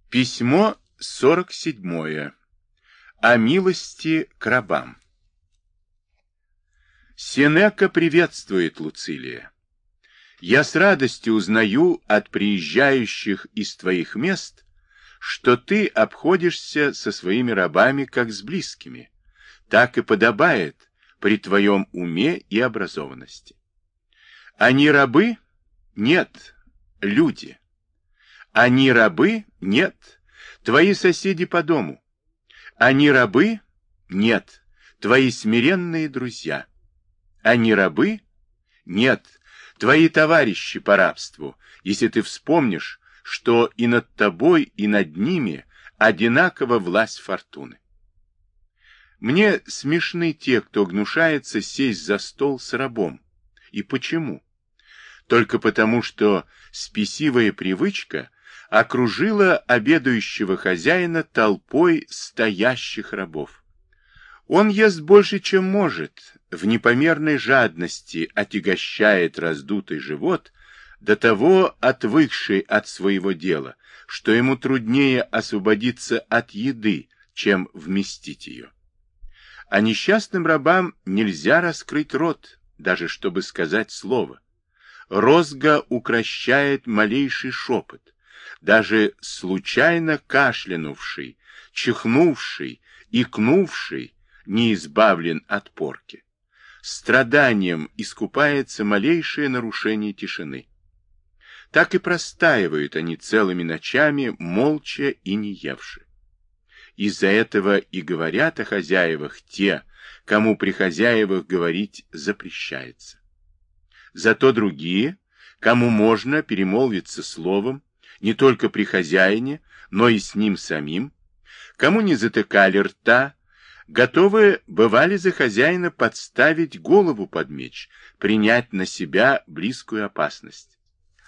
Письмо 47. О милости к рабам. Сенека приветствует Луцилия. Я с радостью узнаю от приезжающих из твоих мест, что ты обходишься со своими рабами как с близкими, так и подобает при твоем уме и образованности. Они рабы? Нет, люди. Они рабы? Нет, твои соседи по дому. Они рабы? Нет, твои смиренные друзья. Они рабы? Нет, твои товарищи по рабству, если ты вспомнишь, что и над тобой, и над ними одинакова власть фортуны. Мне смешны те, кто гнушается сесть за стол с рабом. И почему? Только потому, что спесивая привычка окружила обедающего хозяина толпой стоящих рабов. Он ест больше, чем может, в непомерной жадности отягощает раздутый живот, до того отвыкший от своего дела, что ему труднее освободиться от еды, чем вместить ее. А несчастным рабам нельзя раскрыть рот, даже чтобы сказать слово. Розга укрощает малейший шепот. Даже случайно кашлянувший, чихнувший, икнувший не избавлен от порки. Страданием искупается малейшее нарушение тишины. Так и простаивают они целыми ночами, молча и не евши. Из-за этого и говорят о хозяевах те, кому при хозяевах говорить запрещается. Зато другие, кому можно перемолвиться словом, не только при хозяине, но и с ним самим, кому не затыкали рта, готовы бывали за хозяина подставить голову под меч, принять на себя близкую опасность.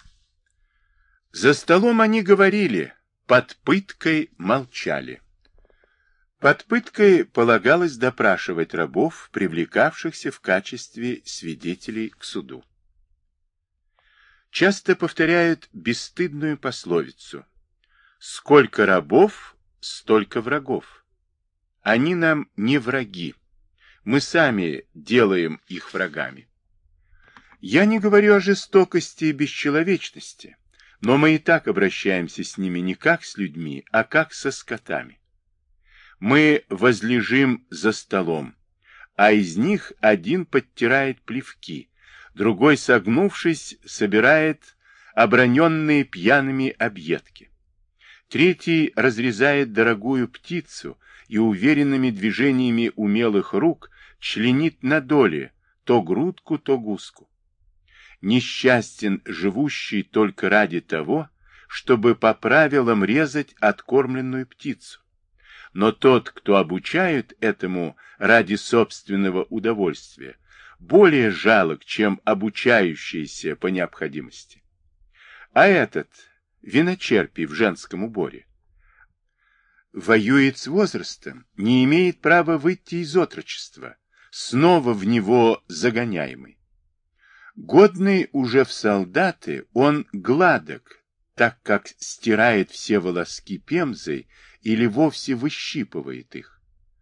За столом они говорили, под пыткой молчали. Под пыткой полагалось допрашивать рабов, привлекавшихся в качестве свидетелей к суду. Часто повторяют бесстыдную пословицу: «Сколько рабов, столько врагов». Они нам не враги, мы сами делаем их врагами. Я не говорю о жестокости и бесчеловечности, но мы и так обращаемся с ними не как с людьми, а как со скотами. Мы возлежим за столом, а из них один подтирает плевки, другой, согнувшись, собирает оброненные пьяными объедки. Третий разрезает дорогую птицу и уверенными движениями умелых рук членит на доли то грудку, то гуску. Несчастен живущий только ради того, чтобы по правилам резать откормленную птицу. Но тот, кто обучает этому ради собственного удовольствия, более жалок, чем обучающийся по необходимости. А этот, виночерпий в женском уборе, воюет с возрастом, не имеет права выйти из отрочества, снова в него загоняемый. Годный уже в солдаты, он гладок, так как стирает все волоски пемзой или вовсе выщипывает их.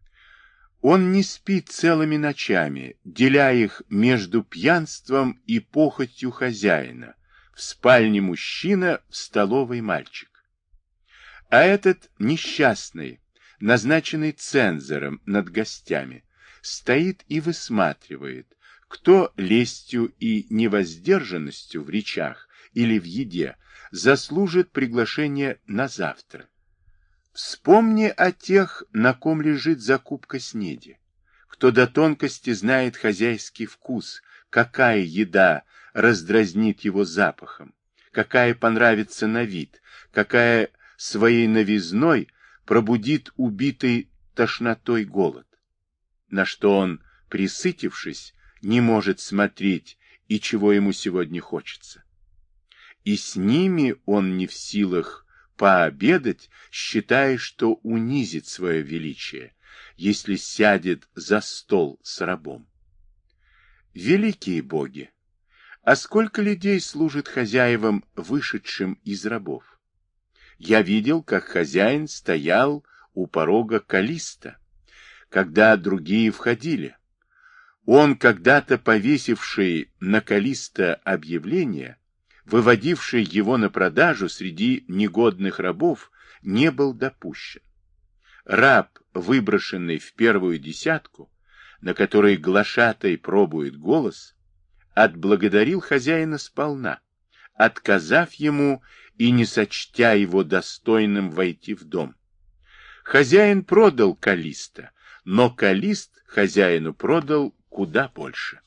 Он не спит целыми ночами, деля их между пьянством и похотью хозяина. В спальне мужчина, в столовой мальчик. А этот несчастный, назначенный цензором над гостями, стоит и высматривает, кто лестью и невоздержанностью в речах или в еде заслужит приглашение на завтра. Вспомни о тех, на ком лежит закупка снеди, кто до тонкости знает хозяйский вкус, какая еда раздразнит его запахом, какая понравится на вид, какая своей новизной пробудит убитый тошнотой голод, на что он, присытившись, не может смотреть и чего ему сегодня хочется. И с ними он не в силах пообедать, считая, что унизит свое величие, если сядет за стол с рабом. Великие боги! А сколько людей служит хозяевам, вышедшим из рабов? Я видел, как хозяин стоял у порога Каллиста, когда другие входили. Он, когда-то повесивший на Каллиста объявление, выводивший его на продажу среди негодных рабов, не был допущен. Раб, выброшенный в первую десятку, на которой глашатай пробует голос, отблагодарил хозяина сполна, отказав ему и не сочтя его достойным войти в дом. Хозяин продал Каллиста, но Каллист хозяину продал куда больше.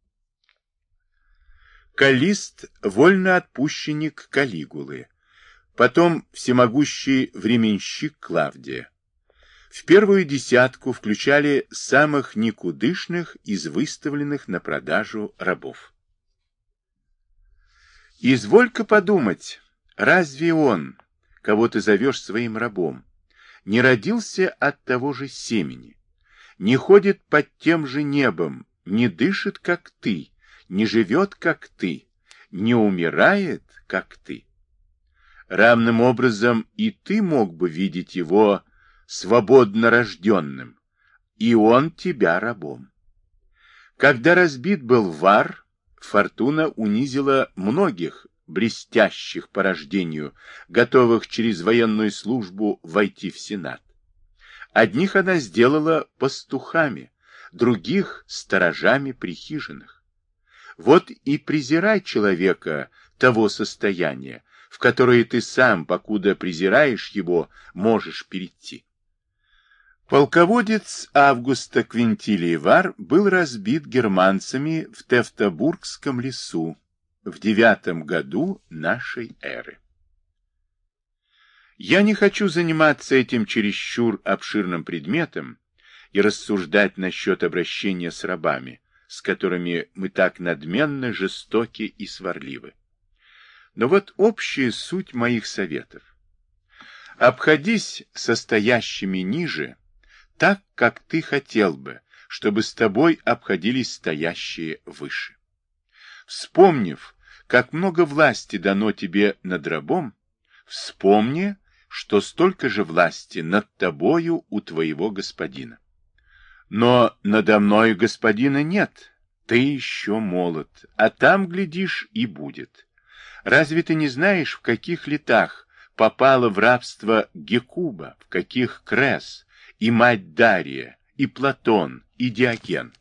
Каллист — вольноотпущенник Калигулы, потом всемогущий временщик Клавдия. В первую десятку включали самых никудышных из выставленных на продажу рабов. Изволь-ка подумать, разве он, кого ты зовешь своим рабом, не родился от того же семени, не ходит под тем же небом, не дышит, как ты, не живет, как ты, не умирает, как ты? Равным образом и ты мог бы видеть его свободно рожденным, и он тебя рабом. Когда разбит был Вар, фортуна унизила многих блестящих по рождению, готовых через военную службу войти в Сенат. Одних она сделала пастухами, других — сторожами при хижинах. Вот и презирай человека того состояния, в которое ты сам, покуда презираешь его, можешь перейти. Полководец Августа Квинтилий Вар был разбит германцами в Тевтобургском лесу в 9 году нашей эры. Я не хочу заниматься этим чересчур обширным предметом и рассуждать насчет обращения с рабами, с которыми мы так надменно, жестоки и сварливы. Но вот общая суть моих советов. Обходись со стоящими ниже так, как ты хотел бы, чтобы с тобой обходились стоящие выше. Вспомнив, как много власти дано тебе над рабом, вспомни, что столько же власти над тобою у твоего господина. Но надо мною господина нет, ты еще молод, а там, глядишь, и будет. Разве ты не знаешь, в каких летах попала в рабство Гекуба, в каких Крес, и мать Дария, и Платон, и Диоген?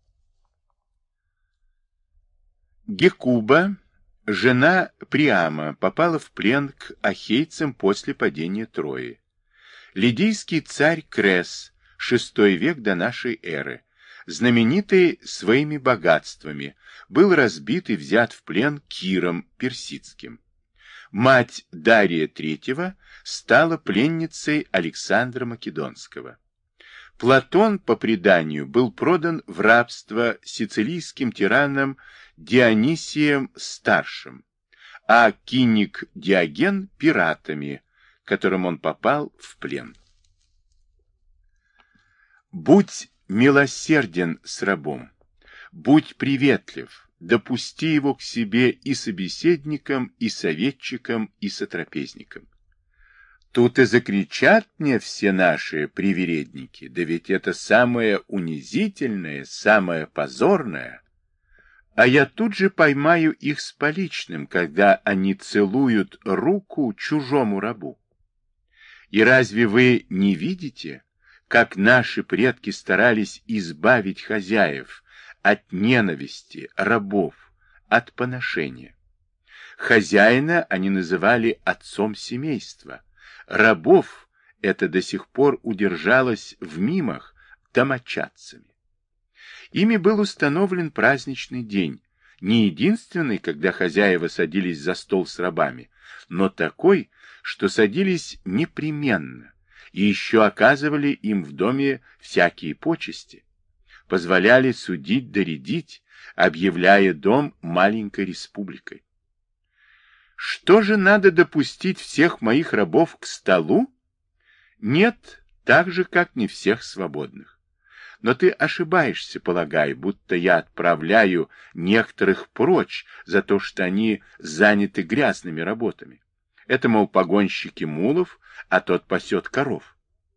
Гекуба, жена Приама, попала в плен к ахейцам после падения Трои. Лидийский царь Крес, VI век до нашей эры, знаменитый своими богатствами, был разбит и взят в плен Киром Персидским. Мать Дария III стала пленницей Александра Македонского. Платон, по преданию, был продан в рабство сицилийским тираном Дионисием Старшим, а киник Диоген – пиратами, которым он попал в плен. Будь милосерден с рабом, будь приветлив, допусти его к себе и собеседником, и советчиком, и сотрапезником. Тут и закричат мне все наши привередники, да ведь это самое унизительное, самое позорное. А я тут же поймаю их с поличным, когда они целуют руку чужому рабу. И разве вы не видите, как наши предки старались избавить хозяев от ненависти, рабов, от поношения? Хозяина они называли отцом семейства, рабов это до сих пор удержалось в мимах домочадцами. Ими был установлен праздничный день, не единственный, когда хозяева садились за стол с рабами, но такой, что садились непременно и еще оказывали им в доме всякие почести, позволяли судить, доредить, объявляя дом маленькой республикой. Что же надо допустить всех моих рабов к столу? Нет, так же, как не всех свободных. Но ты ошибаешься, полагай, будто я отправляю некоторых прочь за то, что они заняты грязными работами. Это, мол, погонщики мулов, а тот пасет коров.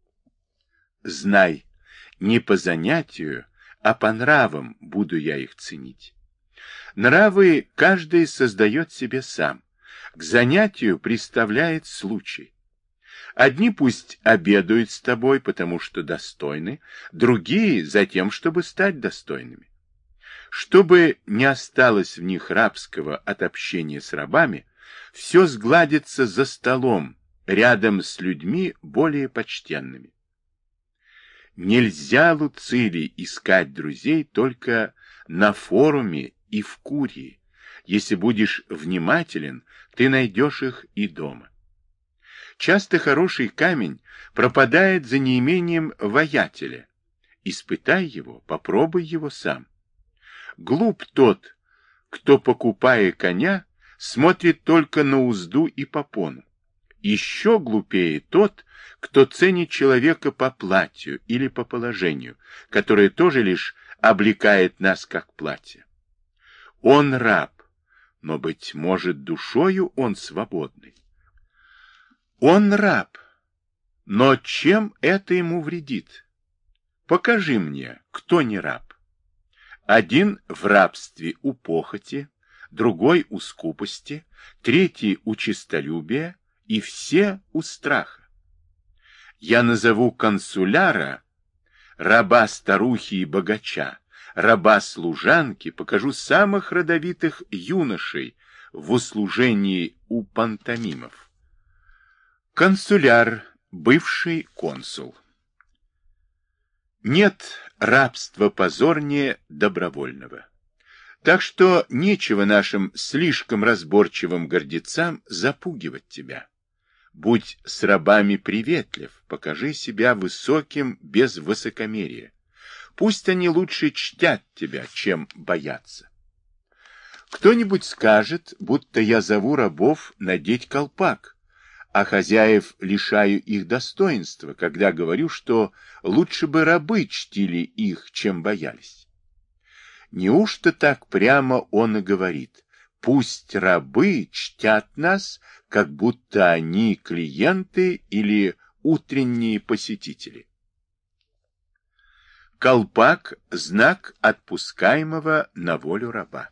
Знай, не по занятию, а по нравам буду я их ценить. Нравы каждый создает себе сам. К занятию представляет случай. Одни пусть обедают с тобой, потому что достойны, другие за тем, чтобы стать достойными. Чтобы не осталось в них рабского от общения с рабами, все сгладится за столом, рядом с людьми более почтенными. Нельзя, Луцилий, искать друзей только на форуме и в курии. Если будешь внимателен, ты найдешь их и дома. Часто хороший камень пропадает за неимением воятеля. Испытай его, попробуй его сам. Глуп тот, кто, покупая коня, смотрит только на узду и попону. Еще глупее тот, кто ценит человека по платью или по положению, которое тоже лишь облекает нас как платье. Он раб, но, быть может, душою он свободный. Он раб, но чем это ему вредит? Покажи мне, кто не раб. Один в рабстве у похоти, другой у скупости, третий у честолюбия, и все у страха. Я назову консуляра, раба старухи и богача, раба служанки, покажу самых родовитых юношей в услужении у пантомимов. Консуляр, бывший консул. Нет рабства позорнее добровольного. Так что нечего нашим слишком разборчивым гордецам запугивать тебя. Будь с рабами приветлив, покажи себя высоким без высокомерия. Пусть они лучше чтят тебя, чем боятся. Кто-нибудь скажет, будто я зову рабов надеть колпак, а хозяев лишаю их достоинства, когда говорю, что лучше бы рабы чтили их, чем боялись. Неужто так прямо он и говорит? Пусть рабы чтят нас, как будто они клиенты или утренние посетители. Колпак – знак отпускаемого на волю раба.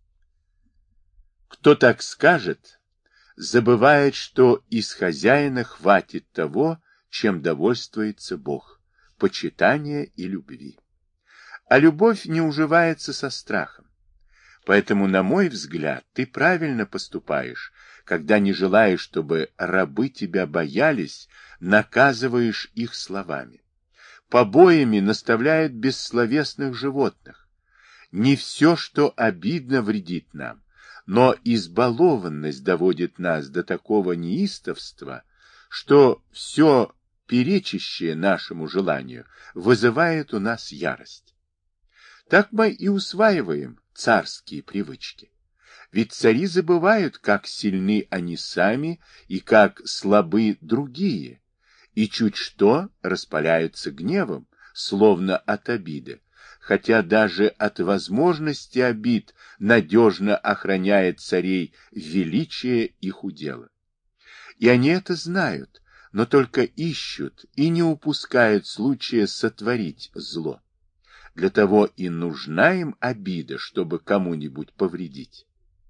Кто так скажет, забывает, что из хозяина хватит того, чем довольствуется Бог, почитания и любви. А любовь не уживается со страхом. Поэтому, на мой взгляд, ты правильно поступаешь, когда не желаешь, чтобы рабы тебя боялись, наказываешь их словами. Побоями наставляют бессловесных животных. Не все, что обидно, вредит нам, но избалованность доводит нас до такого неистовства, что все перечащее нашему желанию вызывает у нас ярость. Так мы и усваиваем царские привычки. Ведь цари забывают, как сильны они сами и как слабы другие, и чуть что распаляются гневом, словно от обиды, хотя даже от возможности обид надежно охраняет царей величие их удела. И они это знают, но только ищут и не упускают случая сотворить зло. Для того и нужна им обида, чтобы кому-нибудь повредить.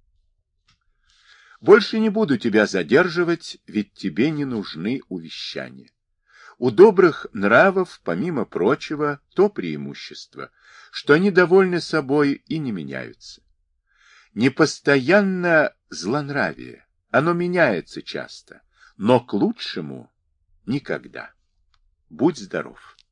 Больше не буду тебя задерживать, ведь тебе не нужны увещания. У добрых нравов, помимо прочего, то преимущество, что они довольны собой и не меняются. Непостоянно злонравие, оно меняется часто, но к лучшему никогда. Будь здоров.